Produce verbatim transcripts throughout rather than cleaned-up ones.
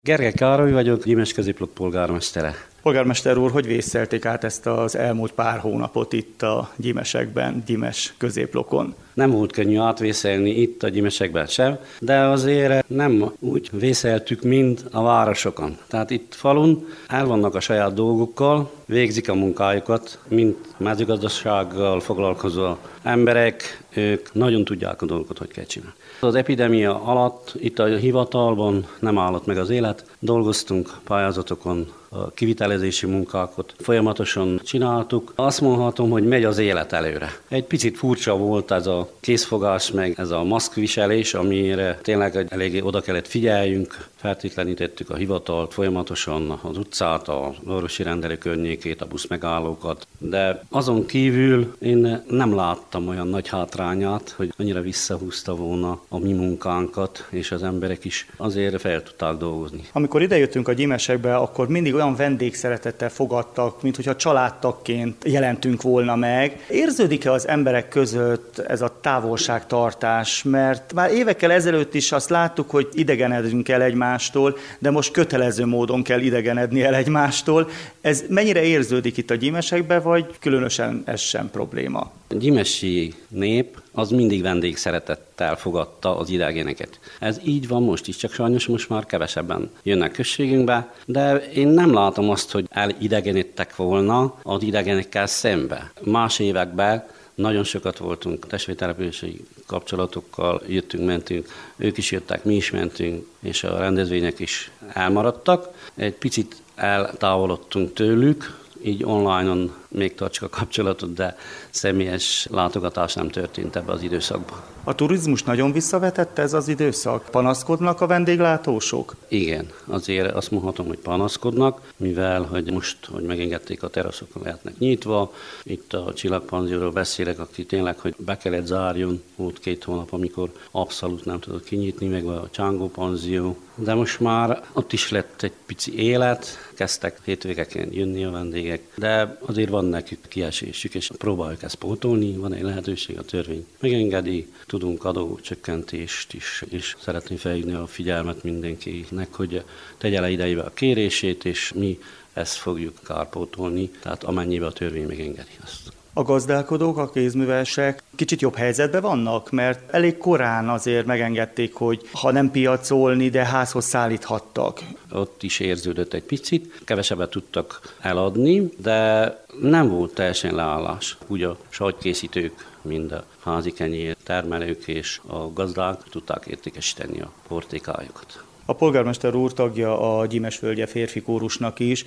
Gergely Károly vagyok, Gyimesi középlok polgármestere. Polgármester úr, hogy vészelték át ezt az elmúlt pár hónapot itt a Gyimesekben, Gyimes középlokon? Nem volt könnyű átvészelni itt a Gyimesekben sem, de azért nem úgy vészeltük, mint a városokon. Tehát itt falun el vannak a saját dolgukkal, végzik a munkájukat, mint mezőgazdasággal foglalkozó emberek, ők nagyon tudják a dolgokat, hogy kell csinálni. Az epidémia alatt itt a hivatalban nem állott meg az élet, dolgoztunk pályázatokon, a kivitelezési munkákat folyamatosan csináltuk. Azt mondhatom, hogy megy az élet előre. Egy picit furcsa volt ez a készfogás, meg ez a maszkviselés, amire tényleg eléggé oda kellett figyeljünk. Fertőtlenítettük a hivatalt, folyamatosan az utcát, a orvosi rendelő környékét, a buszmegállókat. De azon kívül én nem láttam olyan nagy hátrányát, hogy annyira visszahúzta volna a mi munkánkat, és az emberek is azért fel tudták dolgozni. Amikor idejöttünk a Gyimesekbe, akkor mindig olyan vendégszeretettel fogadtak, mint hogyha családtagként jelentünk volna meg. Érződik-e az emberek között ez a távolságtartás? Mert már évekkel ezelőtt is azt láttuk, hogy idegenedünk el egymástól, de most kötelező módon kell idegenedni el egymástól. Ez mennyire érződik itt a Gyimesekbe, vagy különösen ez sem probléma? A gyimesi nép az mindig vendégszeretettel fogadta az idegeneket. Ez így van most is, csak sajnos most már kevesebben jönnek községünkbe, de én nem látom azt, hogy elidegenedtek volna az idegenekkel szembe. Más években nagyon sokat voltunk testvértelepülési kapcsolatokkal, jöttünk, mentünk, ők is jöttek, mi is mentünk, és a rendezvények is elmaradtak. Egy picit eltávolodtunk tőlük, így online-on még tartsuk a kapcsolatot, de személyes látogatás nem történt ebbe az időszakban. A turizmus nagyon visszavetette ez az időszak? Panaszkodnak a vendéglátósok? Igen, azért azt mondhatom, hogy panaszkodnak, mivel hogy most, hogy megengedték a teraszok lehetnek nyitva. Itt a Csillagpanzióról beszélek, aki tényleg, hogy be kellett zárjon, volt két hónap, amikor abszolút nem tudott kinyitni, meg a Csángó panzió. De most már ott is lett egy pici élet, kezdtek hétvégeken jönni a vendégek, de azért van nekük kiesésük, és próbáljuk ezt pótolni, van egy lehetőség, a törvény megengedi, tudunk adócsökkentést is, és szeretném felhívni a figyelmet mindenkinek, hogy tegye le idejébe a kérését, és mi ezt fogjuk kárpótolni, tehát amennyiben a törvény megengedi azt. A gazdálkodók, a kézművesek kicsit jobb helyzetben vannak, mert elég korán azért megengedték, hogy ha nem piacolni, de házhoz szállíthattak. Ott is érződött egy picit, kevesebbet tudtak eladni, de nem volt teljesen leállás. Úgy a sajtkészítők, mind a házi kenyér termelők és a gazdák tudták értékesíteni a portékájukat. A polgármester úr tagja a Gyimesvölgye férfi kórusnak is,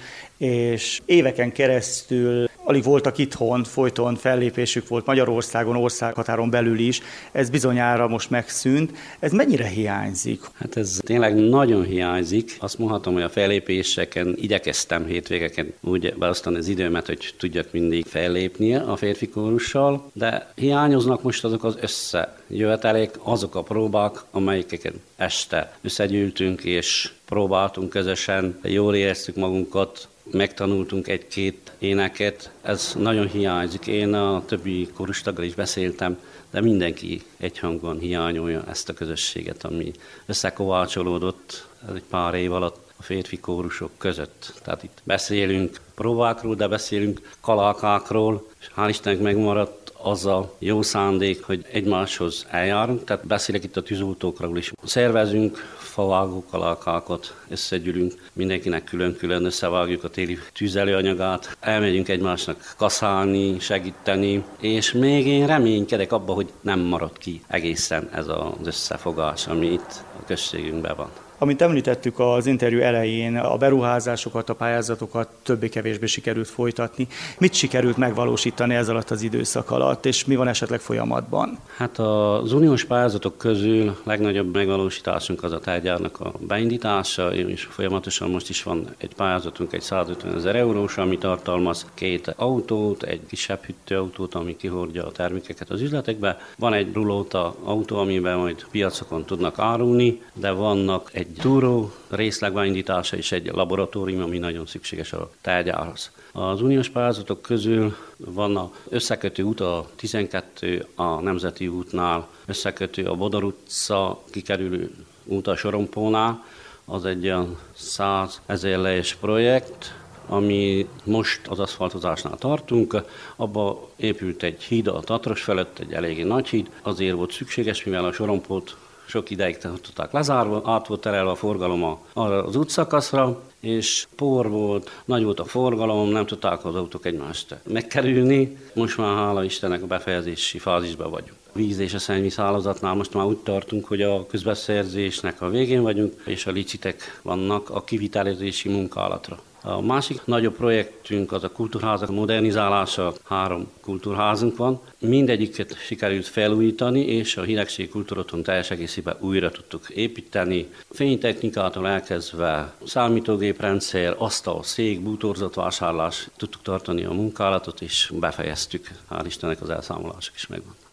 és éveken keresztül alig voltak itthon, folyton fellépésük volt Magyarországon, országhatáron belül is. Ez bizonyára most megszűnt. Ez mennyire hiányzik? Hát ez tényleg nagyon hiányzik. Azt mondhatom, hogy a fellépéseken igyekeztem hétvégeken úgy beosztani az időmet, hogy tudjak mindig fellépni a férfi kórussal, de hiányoznak most azok az összejövetelek, azok a próbák, amelyeket este összegyűltünk és próbáltunk közösen, jól éreztük magunkat, megtanultunk egy-két éneket, ez nagyon hiányzik. Én a többi kórustaggal is beszéltem, de mindenki egyhangban hiányolja ezt a közösséget, ami összekovácsolódott egy pár év alatt a férfi kórusok között. Tehát itt beszélünk próbákról, de beszélünk kalákákról, és hál' Istennek megmaradt az a jó szándék, hogy egymáshoz eljárunk, tehát beszélek itt a tűzoltókról is. Szervezünk favágó kalákákat, összegyűlünk, mindenkinek külön-külön összevágjuk a téli tűzelőanyagát, elmegyünk egymásnak kaszálni, segíteni, és még én reménykedek abba, hogy nem marad ki egészen ez az összefogás, ami itt a községünkben van. Amint említettük az interjú elején, a beruházásokat, a pályázatokat többé-kevésbé sikerült folytatni. Mit sikerült megvalósítani ez alatt az időszak alatt, és mi van esetleg folyamatban? Hát az uniós pályázatok közül legnagyobb megvalósításunk az a tárgyárnak a beindítása, és folyamatosan most is van egy pályázatunk, egy százötven ezer eurós, ami tartalmaz két autót, egy kisebb hűtőautót, ami kihordja a termékeket az üzletekbe. Van egy rulóta autó, amiben majd piacokon tudnak árulni, de vannak egy túró részlegbeindítása és egy laboratórium, ami nagyon szükséges a tárgyához. Az uniós pályázatok közül van az összekötő út a tizenkettő a Nemzeti útnál, összekötő a Bodor utca kikerülő út a Sorompónál, az egy olyan százezer lejes projekt, ami most az aszfaltozásnál tartunk. Abba épült egy híd a Tatros felett, egy eléggé nagy híd. Azért volt szükséges, mivel a sorompót sok ideig tudták lezárva, át volt terelve a forgalom arra az útszakaszra, és por volt, nagy volt a forgalom, nem tudták az autók egymást megkerülni. Most már hála Istennek a befejezési fázisban vagyunk. A víz és a szennyvíz hálózatnál most már úgy tartunk, hogy a közbeszerzésnek a végén vagyunk, és a licitek vannak a kivitelezési munkálatra. A másik nagyobb projektünk az a kultúrházak modernizálása. Három kultúrházunk van. Mindegyiket sikerült felújítani, és a Hidegség Kultúrotthon teljes egészében újra tudtuk építeni. Fénytechnikától elkezdve számítógéprendszer, asztal, szék, bútorzat vásárlás, tudtuk tartani a munkálatot, és befejeztük. Hál' Istennek az elszámolások is megvan.